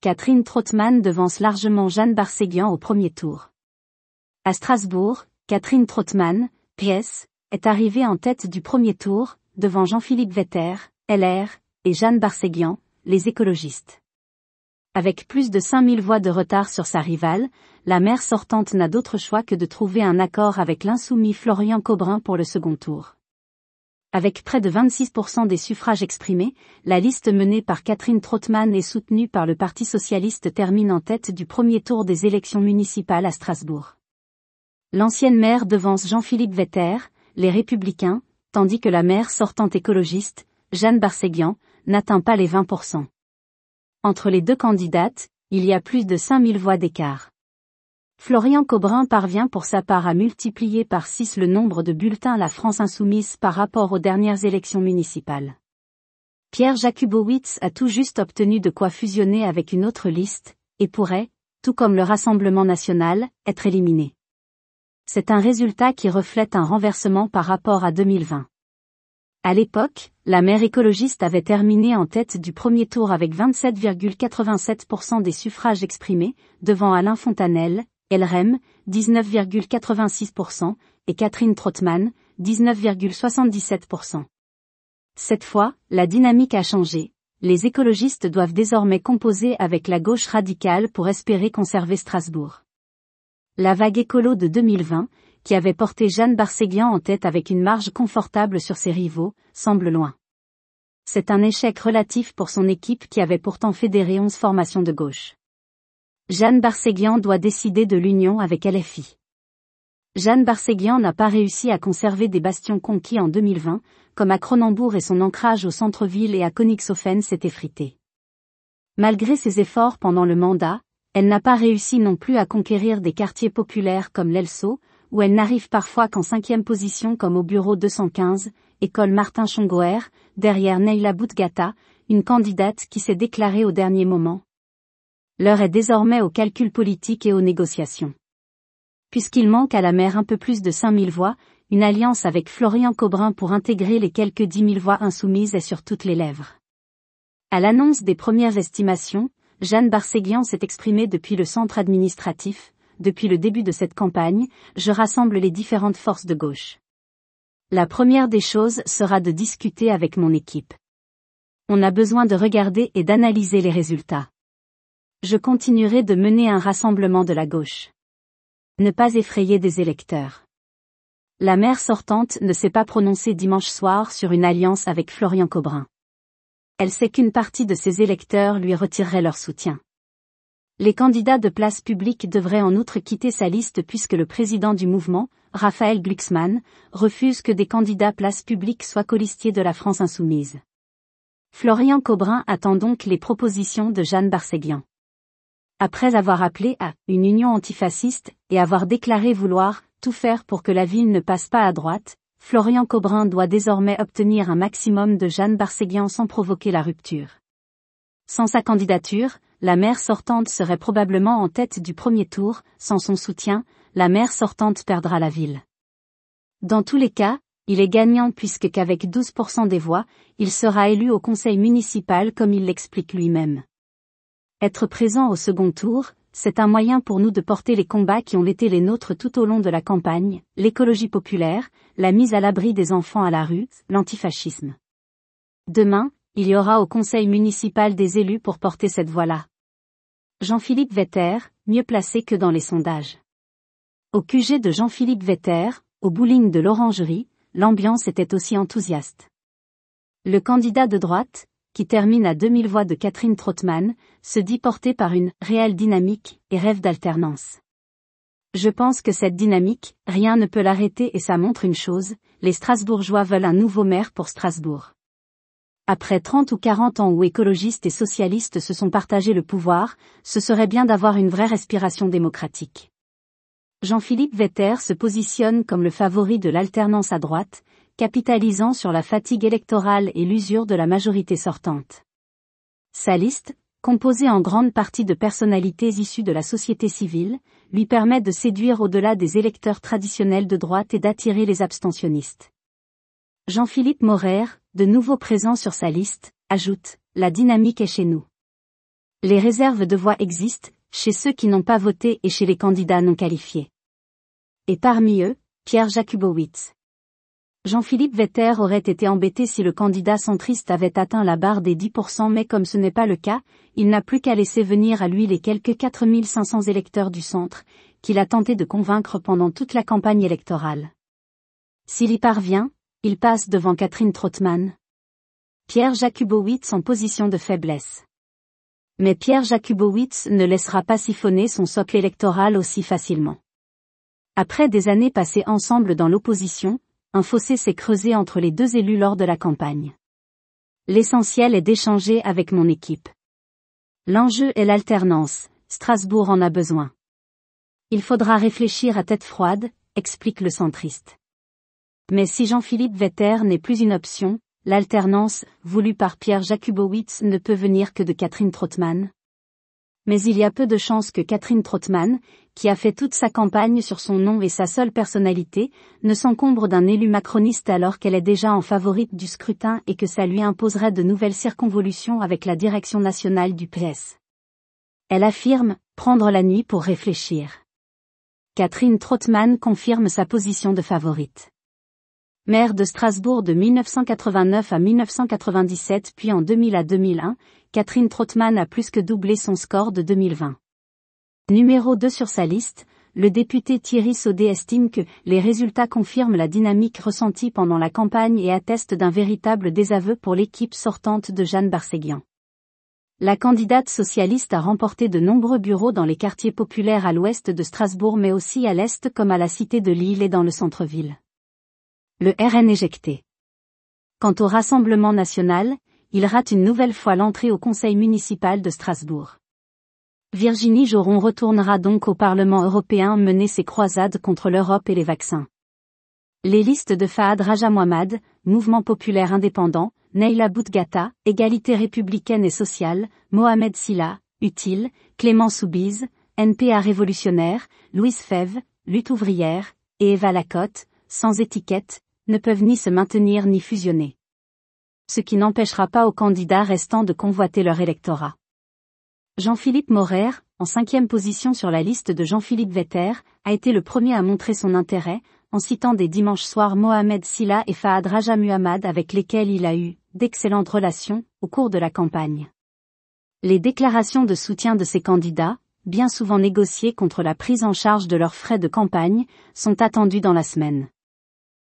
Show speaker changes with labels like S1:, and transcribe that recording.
S1: Catherine Trautmann devance largement Jeanne Barséguian au premier tour. À Strasbourg, Catherine Trautmann, PS, est arrivée en tête du premier tour, devant Jean-Philippe Vetter, LR, et Jeanne Barséguian, les écologistes. Avec plus de 5000 voix de retard sur sa rivale, la maire sortante n'a d'autre choix que de trouver un accord avec l'insoumis Florian Cobrin pour le second tour. Avec près de 26% des suffrages exprimés, la liste menée par Catherine Trautmann et soutenue par le Parti socialiste termine en tête du premier tour des élections municipales à Strasbourg. L'ancienne maire devance Jean-Philippe Vetter, les Républicains, tandis que la maire sortante écologiste, Jeanne Barséguian, n'atteint pas les 20%. Entre les deux candidates, il y a plus de 5000 voix d'écart. Florian Cobrin parvient pour sa part à multiplier par 6 le nombre de bulletins à la France insoumise par rapport aux dernières élections municipales. Pierre Jakubowicz a tout juste obtenu de quoi fusionner avec une autre liste, et pourrait, tout comme le Rassemblement national, être éliminé. C'est un résultat qui reflète un renversement par rapport à 2020. À l'époque, la maire écologiste avait terminé en tête du premier tour avec 27,87% des suffrages exprimés, devant Alain Fontanel, LREM, 19,86%, et Catherine Trautmann, 19,77%. Cette fois, la dynamique a changé. Les écologistes doivent désormais composer avec la gauche radicale pour espérer conserver Strasbourg. La vague écolo de 2020, qui avait porté Jeanne Barséguian en tête avec une marge confortable sur ses rivaux, semble loin. C'est un échec relatif pour son équipe qui avait pourtant fédéré 11 formations de gauche. Jeanne Barséguian doit décider de l'union avec LFI. Jeanne Barséguian n'a pas réussi à conserver des bastions conquis en 2020, comme à Cronenbourg et son ancrage au centre-ville et à Königshofen s'est effrité. Malgré ses efforts pendant le mandat, elle n'a pas réussi non plus à conquérir des quartiers populaires comme l'Elso, où elle n'arrive parfois qu'en 5e position comme au bureau 215, école Martin Schongoer, derrière Neila Boutgata, une candidate qui s'est déclarée au dernier moment. L'heure est désormais aux calculs politiques et aux négociations. Puisqu'il manque à la maire un peu plus de 5000 voix, une alliance avec Florian Cobrin pour intégrer les quelques 10 000 voix insoumises est sur toutes les lèvres. À l'annonce des premières estimations, Jeanne Barséguian s'est exprimée depuis le centre administratif. Depuis le début de cette campagne, je rassemble les différentes forces de gauche. La première des choses sera de discuter avec mon équipe. On a besoin de regarder et d'analyser les résultats. Je continuerai de mener un rassemblement de la gauche. Ne pas effrayer des électeurs. La maire sortante ne s'est pas prononcée dimanche soir sur une alliance avec Florian Cobrin. Elle sait qu'une partie de ses électeurs lui retirerait leur soutien. Les candidats de place publique devraient en outre quitter sa liste puisque le président du mouvement, Raphaël Glucksmann, refuse que des candidats place publique soient colistiers de la France insoumise. Florian Cobrin attend donc les propositions de Jeanne Barséguian. Après avoir appelé à une union antifasciste et avoir déclaré vouloir tout faire pour que la ville ne passe pas à droite, Florian Cobrin doit désormais obtenir un maximum de Jeanne Barséguian sans provoquer la rupture. Sans sa candidature, la maire sortante serait probablement en tête du premier tour, sans son soutien, la maire sortante perdra la ville. Dans tous les cas, il est gagnant puisque qu'avec 12% des voix, il sera élu au conseil municipal comme il l'explique lui-même. Être présent au second tour, c'est un moyen pour nous de porter les combats qui ont été les nôtres tout au long de la campagne, l'écologie populaire, la mise à l'abri des enfants à la rue, l'antifascisme. Demain, il y aura au conseil municipal des élus pour porter cette voix-là. Jean-Philippe Vetter, mieux placé que dans les sondages. Au QG de Jean-Philippe Vetter, au bowling de l'Orangerie, l'ambiance était aussi enthousiaste. Le candidat de droite, qui termine à 2000 voix de Catherine Trautmann, se dit porté par une réelle dynamique et rêve d'alternance. Je pense que cette dynamique, rien ne peut l'arrêter et ça montre une chose, les Strasbourgeois veulent un nouveau maire pour Strasbourg. Après 30 ou 40 ans où écologistes et socialistes se sont partagés le pouvoir, ce serait bien d'avoir une vraie respiration démocratique. Jean-Philippe Vetter se positionne comme le favori de l'alternance à droite, capitalisant sur la fatigue électorale et l'usure de la majorité sortante. Sa liste, composée en grande partie de personnalités issues de la société civile, lui permet de séduire au-delà des électeurs traditionnels de droite et d'attirer les abstentionnistes. Jean-Philippe Maurer, de nouveau présent sur sa liste, ajoute « La dynamique est chez nous ». Les réserves de voix existent, chez ceux qui n'ont pas voté et chez les candidats non qualifiés. Et parmi eux, Pierre Jakubowicz. Jean-Philippe Vetter aurait été embêté si le candidat centriste avait atteint la barre des 10%, mais comme ce n'est pas le cas, il n'a plus qu'à laisser venir à lui les quelques 4500 électeurs du centre, qu'il a tenté de convaincre pendant toute la campagne électorale. S'il y parvient, il passe devant Catherine Trautmann. Pierre Jakubowicz en position de faiblesse. Mais Pierre Jakubowicz ne laissera pas siphonner son socle électoral aussi facilement. Après des années passées ensemble dans l'opposition, un fossé s'est creusé entre les deux élus lors de la campagne. L'essentiel est d'échanger avec mon équipe. L'enjeu est l'alternance, Strasbourg en a besoin. Il faudra réfléchir à tête froide, explique le centriste. Mais si Jean-Philippe Vetter n'est plus une option, l'alternance, voulue par Pierre Jakubowicz, ne peut venir que de Catherine Trautmann. Mais il y a peu de chances que Catherine Trautmann, qui a fait toute sa campagne sur son nom et sa seule personnalité, ne s'encombre d'un élu macroniste alors qu'elle est déjà en favorite du scrutin et que ça lui imposerait de nouvelles circonvolutions avec la direction nationale du PS. Elle affirme « prendre la nuit pour réfléchir ». Catherine Trautmann confirme sa position de favorite. Maire de Strasbourg de 1989 à 1997 puis en 2000 à 2001, Catherine Trautmann a plus que doublé son score de 2020. Numéro 2 sur sa liste, le député Thierry Saudet estime que les résultats confirment la dynamique ressentie pendant la campagne et attestent d'un véritable désaveu pour l'équipe sortante de Jeanne Barséguian. La candidate socialiste a remporté de nombreux bureaux dans les quartiers populaires à l'ouest de Strasbourg mais aussi à l'est comme à la cité de Lille et dans le centre-ville. Le RN éjecté. Quant au Rassemblement national, il rate une nouvelle fois l'entrée au conseil municipal de Strasbourg. Virginie Joron retournera donc au Parlement européen mener ses croisades contre l'Europe et les vaccins. Les listes de Fahad Raja Mohammad, Mouvement populaire indépendant, Neila Boutgata, Égalité républicaine et sociale, Mohamed Silla, Utile, Clément Soubise, NPA révolutionnaire, Louise Fèvre, Lutte ouvrière, et Eva Lacotte, sans étiquette, ne peuvent ni se maintenir ni fusionner. Ce qui n'empêchera pas aux candidats restants de convoiter leur électorat. Jean-Philippe Maurer, en 5e position sur la liste de Jean-Philippe Vetter, a été le premier à montrer son intérêt, en citant des dimanches soirs Mohamed Silla et Fahad Raja Mohammad avec lesquels il a eu d'excellentes relations au cours de la campagne. Les déclarations de soutien de ces candidats, bien souvent négociées contre la prise en charge de leurs frais de campagne, sont attendues dans la semaine.